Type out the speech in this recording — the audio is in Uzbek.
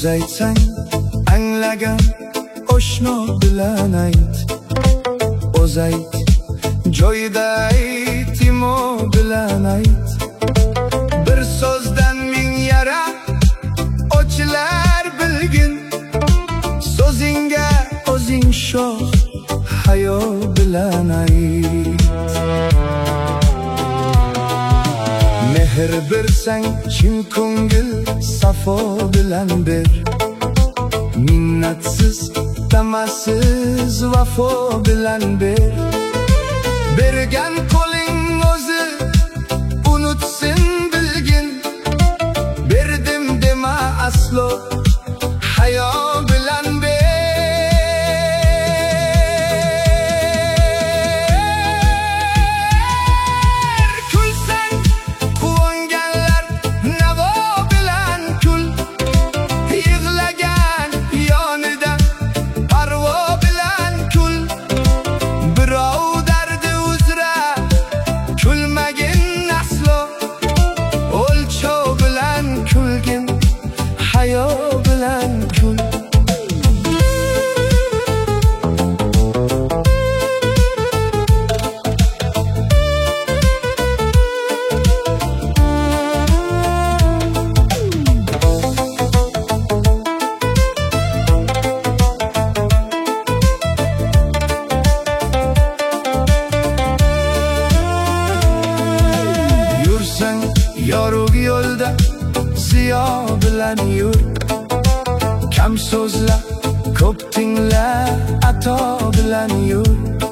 so'z aytsang anglagan oshno bilan ayt. O'z ayt, joyida ayt, imo bilan ayt. Bir so'zdan ming yara ochilar bilgin. So'zingga o'zing shoh, hayo bilan ayt. Mehr bersang chin ko'ngil safo bilan ber. Minnatsiz, tamasiz vafo bilan ber. Bergan qo'ling o'zi unutsin bilgin. Berdim dema aslo, hayo bilan ber. Kulsang quvonganlar navo bilan kul. Yig'lagan yonida parvo bilan kul. Birov dardi uzra kulmagin aslo. O'lchov bilan kulgin, hayo bilan kul. Yursang yorug' yo'lda ziyo bilan yur. Kam so'zla, ko'p tingla, ato bilan yur.